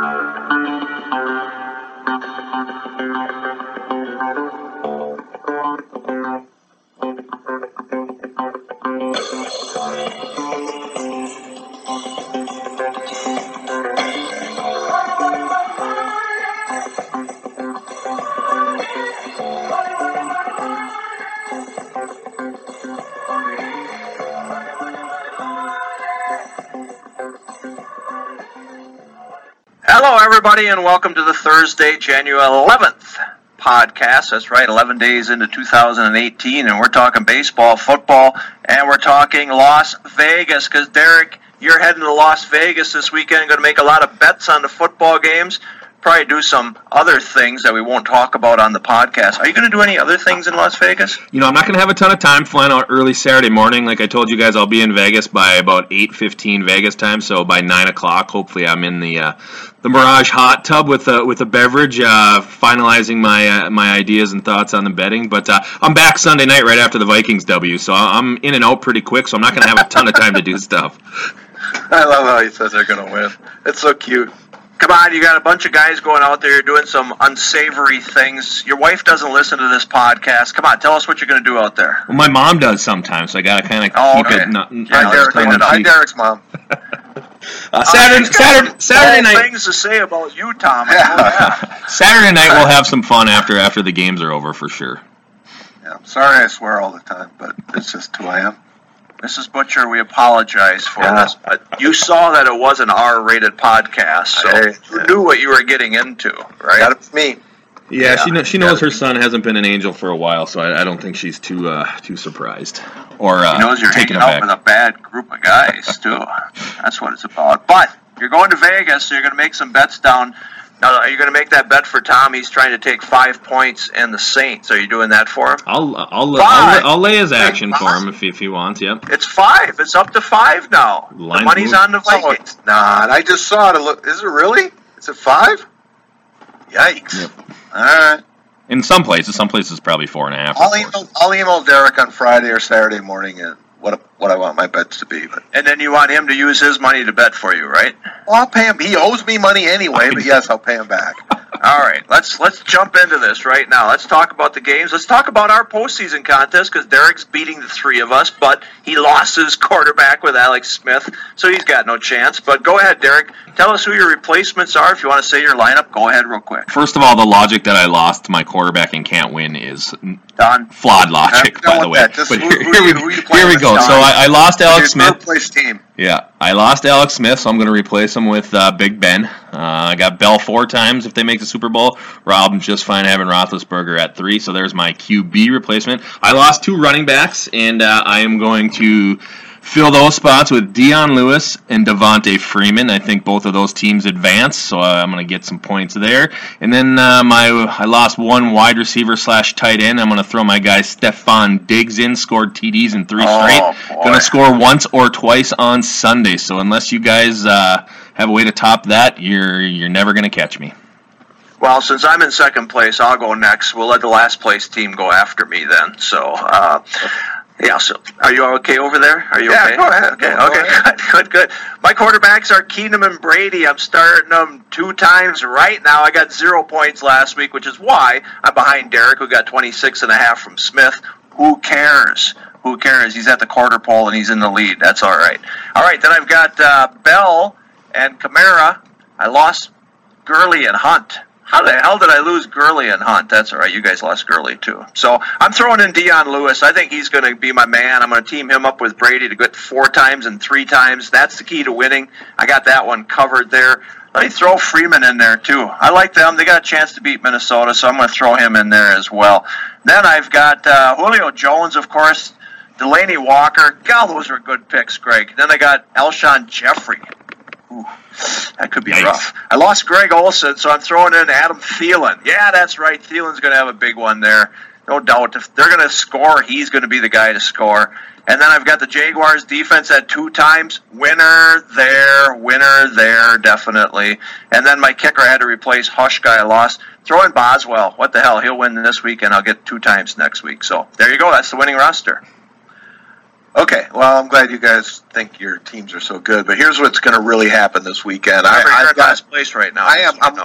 Hello, everybody, and welcome to the Thursday, January 11th podcast. That's right, 11 days into 2018, and we're talking baseball, football, and we're talking Las Vegas, because, Derek, you're heading to Las Vegas this weekend, going to make a lot of bets on the football games, probably do some other things that we won't talk about on the podcast. Are you going to do any other things in Las Vegas? You know, I'm not going to have a ton of time flying out early Saturday morning. Like I told you guys, I'll be in Vegas by about 8:15 Vegas time, so by 9 o'clock, hopefully I'm in the Mirage hot tub with a beverage, finalizing my ideas and thoughts on the betting. But I'm back Sunday night right after the Vikings W, so I'm in and out pretty quick, so I'm not going to have a ton of time to do stuff. I love how he says they're going to win. It's so cute. Come on, you got a bunch of guys going out there doing some unsavory things. Your wife doesn't listen to this podcast. Come on, tell us what you're going to do out there. Well, my mom does sometimes, so I got to kind of keep it. Hi, Derek's mom. Saturday night. Things to say about you, Tom. Yeah. Saturday night we'll have some fun after the games are over for sure. Yeah, I'm sorry I swear all the time, but it's just who I am. Mrs. Butcher, we apologize for this. You saw that it was an R-rated podcast, so you knew what you were getting into, right? That's me. Yeah, she knows her son hasn't been an angel for a while, so I don't think she's too surprised or she knows you're taken hanging out aback. with a bad group of guys too. That's what it's about. But you're going to Vegas, so you're going to make some bets down. Now, are you going to make that bet for Tom? He's trying to take 5 points and the Saints. Are you doing that for him? I'll lay his action for him if he wants. Yep. It's 5. It's up to 5 now. The money's on the Vikings. Nah, I just saw it. Is it really? Is it 5? Yikes! Yep. All right. In some places probably 4.5. I'll email Derek on Friday or Saturday morning and what I want my bets to be. But and then you want him to use his money to bet for you, right? Well, I'll pay him. He owes me money anyway, but yes, I'll pay him back. All right, let's jump into this right now. Let's talk about the games. Let's talk about our postseason contest, because Derek's beating the three of us, but he lost his quarterback with Alex Smith, so he's got no chance. But go ahead, Derek. Tell us who your replacements are. If you want to say your lineup, go ahead real quick. First of all, the logic that I lost my quarterback and can't win is done. Flawed logic, by the way. But here we go. So I lost Alex Smith. Team. Yeah, I lost Alex Smith, so I'm going to replace him with Big Ben. I got Bell 4 times if they make the Super Bowl. Rob's just fine having Roethlisberger at 3, so there's my QB replacement. I lost 2 running backs, and I am going to fill those spots with Dion Lewis and Devontae Freeman. I think both of those teams advance, so I'm going to get some points there. And then I lost 1 wide receiver / tight end. I'm going to throw my guy Stephon Diggs in, scored TDs in 3 straight. Going to score once or twice on Sunday, so unless you guys have a way to top that, you're never going to catch me. Well, since I'm in second place, I'll go next. We'll let the last place team go after me then. So, yeah, so are you okay over there? Are you okay? Go ahead. Okay, good. My quarterbacks are Keenum and Brady. I'm starting them 2 times right now. I got 0 points last week, which is why I'm behind Derek, who got 26.5 from Smith. Who cares? He's at the quarter pole, and he's in the lead. That's all right. All right, then I've got Bell and Kamara. I lost Gurley and Hunt. How the hell did I lose Gurley and Hunt? That's all right. You guys lost Gurley, too. So I'm throwing in Dion Lewis. I think he's going to be my man. I'm going to team him up with Brady to get 4 times and 3 times. That's the key to winning. I got that one covered there. Let me throw Freeman in there, too. I like them. They got a chance to beat Minnesota, so I'm going to throw him in there as well. Then I've got Julio Jones, of course, Delaney Walker. God, those were good picks, Greg. Then I got Alshon Jeffrey. Ooh, that could be rough. I lost Greg Olsen, so I'm throwing in Adam Thielen. Yeah, that's right. Thielen's going to have a big one there. No doubt. If they're going to score, he's going to be the guy to score. And then I've got the Jaguars defense at 2 times. Winner there, definitely. And then my kicker, I had to replace Hushka. I lost. Throw in Boswell. What the hell? He'll win this week, and I'll get 2 times next week. So there you go. That's the winning roster. Okay, well, I'm glad you guys think your teams are so good, but here's what's going to really happen this weekend. You're in last place right now.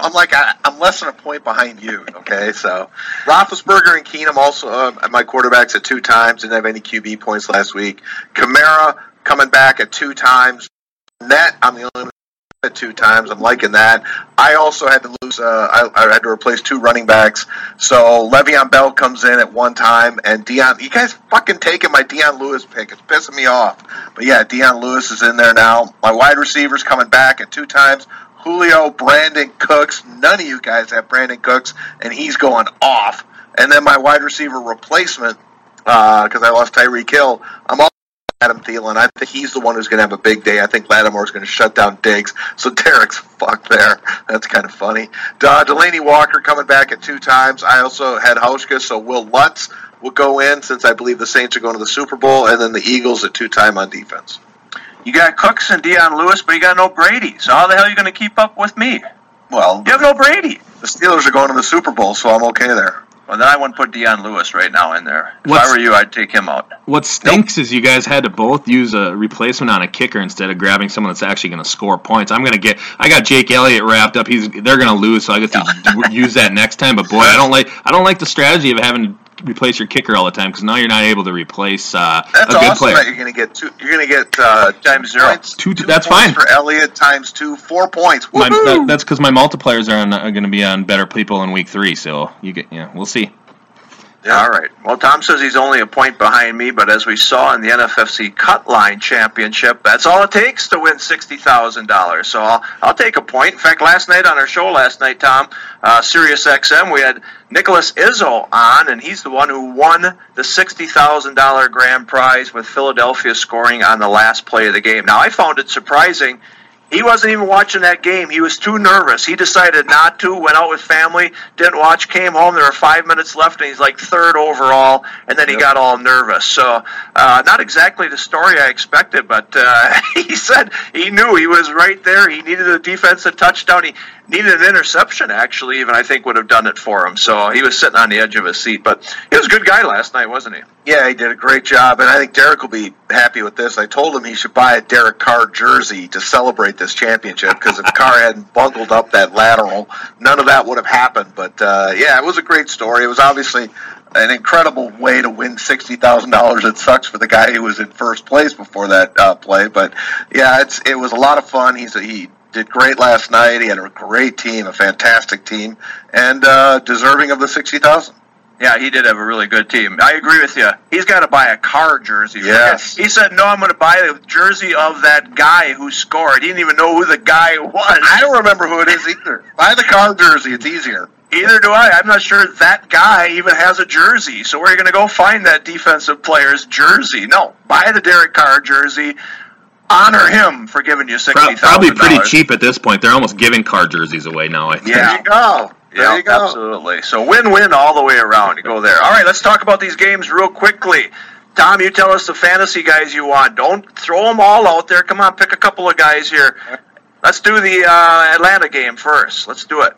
I'm less than a point behind you. Okay, so Roethlisberger and Keenum also my quarterbacks at 2 times. Didn't have any QB points last week. Kamara coming back at 2 times. Net, I'm the only one at 2 times. I'm liking that. I also had to lose. I had to replace 2 running backs. So Le'Veon Bell comes in at 1 time, and Deion. You guys fucking taking my Deion Lewis pick. It's pissing me off. But yeah, Deion Lewis is in there now. My wide receivers coming back at 2 times. Julio, Brandon Cooks. None of you guys have Brandon Cooks, and he's going off. And then my wide receiver replacement, because I lost Tyreek Hill. I'm all Adam Thielen. I think he's the one who's going to have a big day. I think Lattimore's going to shut down Diggs. So Derek's fucked there. That's kind of funny. Delaney Walker coming back at 2 times. I also had Hauschka, so Will Lutz will go in since I believe the Saints are going to the Super Bowl, and then the Eagles at 2 time on defense. You got Cooks and Deion Lewis, but you got no Brady. So how the hell are you going to keep up with me? Well, you have no Brady. The Steelers are going to the Super Bowl, so I'm okay there. Well, then I wouldn't put Deion Lewis right now in there. If I were you, I'd take him out. What stinks is you guys had to both use a replacement on a kicker instead of grabbing someone that's actually going to score points. I got Jake Elliott wrapped up. They're going to lose, so I get to use that next time. But boy, I don't like the strategy of having to replace your kicker all the time because now you're not able to replace a good player. That you're going to get 2. You're going to get times 0. Points, 2 that's fine for Elliott times 2, 4 points. That's because my multipliers are going to be on better people in week 3. So we'll see. Yeah. All right. Well, Tom says he's only a point behind me, but as we saw in the NFFC Cutline Championship, that's all it takes to win $60,000. So I'll take a point. In fact, last night on our show, Tom, Sirius XM, we had Nicholas Izzo on, and he's the one who won the $60,000 grand prize with Philadelphia scoring on the last play of the game. Now, I found it surprising. He wasn't even watching that game. He was too nervous. He decided not to, went out with family, didn't watch, came home. There were 5 minutes left, and he's like 3rd overall, and then he got all nervous. So not exactly the story I expected, but he said he knew he was right there. He needed a defensive touchdown. He needed an interception, actually, even I think would have done it for him. So he was sitting on the edge of his seat. But he was a good guy last night, wasn't he? Yeah, he did a great job, and I think Derek will be happy with this. I told him he should buy a Derek Carr jersey to celebrate this championship, because if Carr hadn't bungled up that lateral, none of that would have happened. But, yeah, it was a great story. It was obviously an incredible way to win $60,000. It sucks for the guy who was in first place before that play. But, yeah, it was a lot of fun. He did great last night. He had a great team, a fantastic team, and deserving of the $60,000. Yeah, he did have a really good team. I agree with you. He's got to buy a Carr jersey. Yes. He said, no, I'm going to buy the jersey of that guy who scored. He didn't even know who the guy was. I don't remember who it is either. Buy the Carr jersey. It's easier. Either do I. I'm not sure that guy even has a jersey. So where are you going to go find that defensive player's jersey? No, buy the Derek Carr jersey. Honor him for giving you $60,000. Probably pretty cheap at this point. They're almost giving Carr jerseys away now, I think. There you go. There you go. Absolutely. So win-win all the way around. You go there. All right, let's talk about these games real quickly. Tom, you tell us the fantasy guys you want. Don't throw them all out there. Come on, pick a couple of guys here. Let's do the Atlanta game first. Let's do it.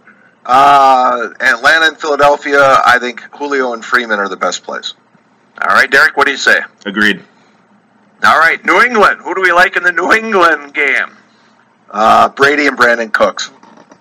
Atlanta and Philadelphia, I think Julio and Freeman are the best plays. All right, Derek, what do you say? Agreed. All right, New England. Who do we like in the New England game? Brady and Brandon Cooks.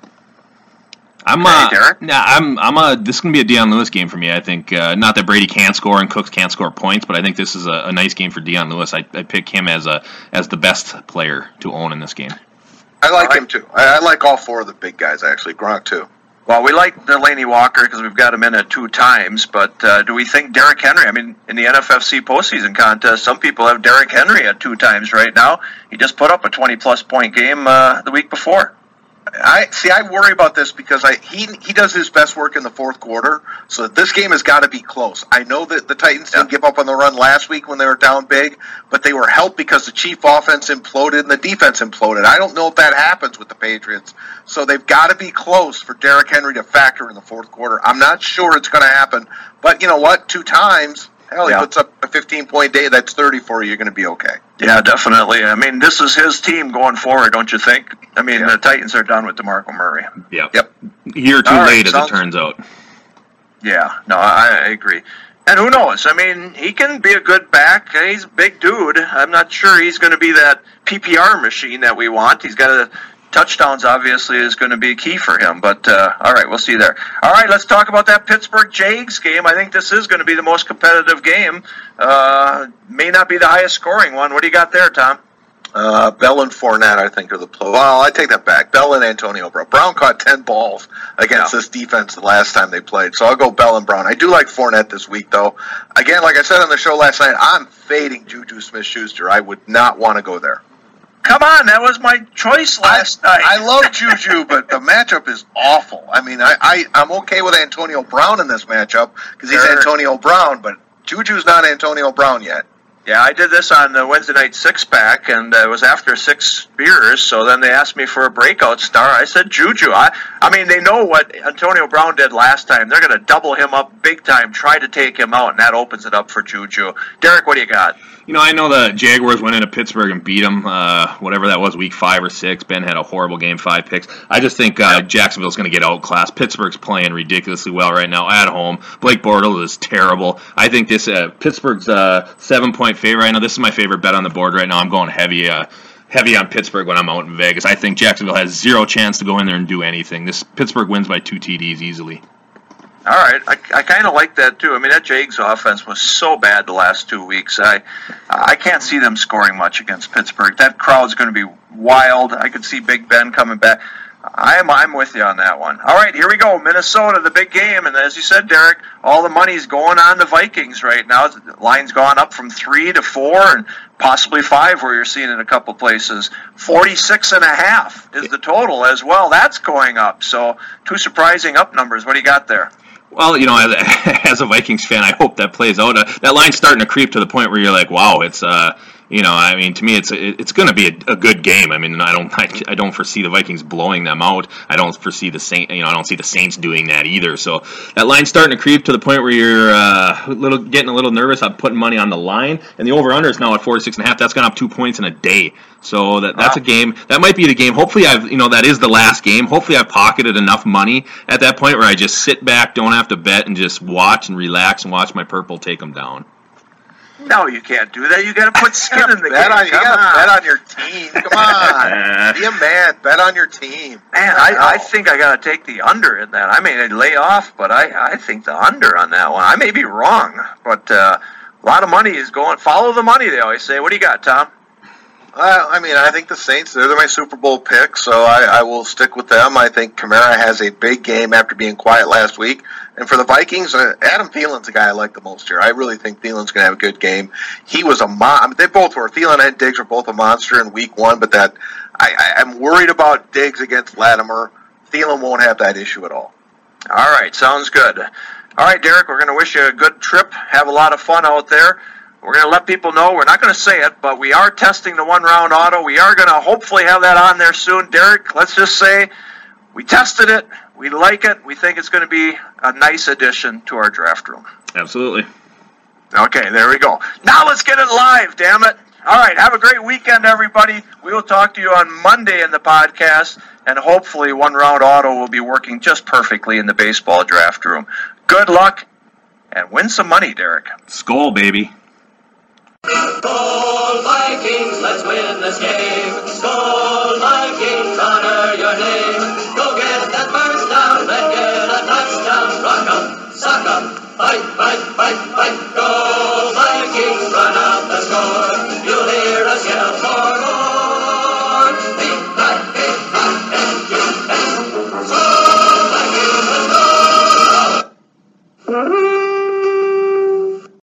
This is going to be a Deion Lewis game for me. I think not that Brady can't score and Cooks can't score points, but I think this is a nice game for Deion Lewis. I pick him as the best player to own in this game. I like him too. I like all 4 of the big guys actually. Gronk too. Well, we like Delaney Walker because we've got him in at 2 times, but do we think Derrick Henry? I mean, in the NFFC postseason contest, some people have Derrick Henry at 2 times right now. He just put up a 20-plus point game the week before. I worry about this because he does his best work in the fourth quarter, so this game has got to be close. I know that the Titans didn't give up on the run last week when they were down big, but they were helped because the Chief offense imploded and the defense imploded. I don't know if that happens with the Patriots, so they've got to be close for Derrick Henry to factor in the fourth quarter. I'm not sure it's going to happen, but you know what? 2 times. Hell, he puts up a 15-point day. That's 30 for you. You're going to be okay. Yeah, definitely. I mean, this is his team going forward, don't you think? I mean, the Titans are done with DeMarco Murray. Yep. A year too late, as it turns out. Yeah, no, I agree. And who knows? I mean, he can be a good back. He's a big dude. I'm not sure he's going to be that PPR machine that we want. He's got a touchdowns, obviously, is going to be key for him. But, all right, we'll see there. All right, let's talk about that Pittsburgh-Jags game. I think this is going to be the most competitive game. May not be the highest scoring one. What do you got there, Tom? Bell and Fournette, I think, are the play. Well, I take that back. Bell and Antonio Brown. Brown caught 10 balls against this defense the last time they played, so I'll go Bell and Brown. I do like Fournette this week, though. Again, like I said on the show last night, I'm fading Juju Smith-Schuster. I would not want to go there. Come on, that was my choice last night. I love Juju, but the matchup is awful. I mean, I'm okay with Antonio Brown in this matchup because he's Antonio Brown, but Juju's not Antonio Brown yet. Yeah, I did this on the Wednesday night six-pack, and it was after 6 beers, so then they asked me for a breakout star. I said Juju. I mean, they know what Antonio Brown did last time. They're going to double him up big time, try to take him out, and that opens it up for Juju. Derek, what do you got? You know, I know the Jaguars went into Pittsburgh and beat them, whatever that was, week 5 or 6. Ben had a horrible game, 5 picks. I just think Jacksonville's going to get outclassed. Pittsburgh's playing ridiculously well right now at home. Blake Bortles is terrible. I think this Pittsburgh's 7-point favorite right now. This is my favorite bet on the board right now. I'm going heavy on Pittsburgh when I'm out in Vegas. I think Jacksonville has zero chance to go in there and do anything. This Pittsburgh wins by 2 TDs easily. All right, I kind of like that too. I mean, that Jags offense was so bad the last 2 weeks. I can't see them scoring much against Pittsburgh. That crowd's going to be wild. I could see Big Ben coming back. I'm with you on that one. All right, here we go. Minnesota, the big game, and as you said, Derek, all the money's going on the Vikings right now. The line's gone up from 3 to 4 and possibly 5, where you're seeing it in a couple places. 46.5 is the total as well. That's going up. So 2 surprising up numbers. What do you got there? Well, you know, as a Vikings fan, I hope that plays out. That line's starting to creep to the point where you're like, wow, it's you know, I mean, to me, it's going to be a good game. I mean, I don't foresee the Vikings blowing them out. I don't foresee I don't see the Saints doing that either. So that line's starting to creep to the point where you're getting a little nervous. I'm putting money on the line, and the over/under is now at 46.5. That's gone up 2 points in a day. So that's a game. That might be the game. Hopefully, that is the last game. Hopefully, I've pocketed enough money at that point where I just sit back, don't have to bet, and just watch and relax and watch my purple take them down. No, you can't do that. You got to put skin in the game. You got to bet on your team. Come on, be a man. Bet on your team. Man, I think I got to take the under in that. I may lay off, but I think the under on that one. I may be wrong, but a lot of money is going. Follow the money, they always say. What do you got, Tom? I mean, I think the Saints, they're my Super Bowl pick, so I will stick with them. I think Kamara has a big game after being quiet last week. And for the Vikings, Adam Thielen's the guy I like the most here. I really think Thielen's going to have a good game. He was they both were. Thielen and Diggs were both a monster in week 1, but I'm worried about Diggs against Latimer. Thielen won't have that issue at all. All right, sounds good. All right, Derek, we're going to wish you a good trip. Have a lot of fun out there. We're going to let people know. We're not going to say it, but we are testing the one-round auto. We are going to hopefully have that on there soon. Derek, let's just say we tested it. We like it. We think it's going to be a nice addition to our draft room. Absolutely. Okay, there we go. Now let's get it live, damn it. All right, have a great weekend, everybody. We will talk to you on Monday in the podcast, and hopefully one-round auto will be working just perfectly in the baseball draft room. Good luck, and win some money, Derek. Skol, baby. Skol Vikings, let's win this game. Skol Vikings, honor your name. Go get that first down, then get a touchdown. Rock 'em, sock 'em, fight, fight, fight, fight. Go Vikings, run out the score. You'll hear us yell for more. V-I-K-I-N-G-S. Skol Vikings, let's go.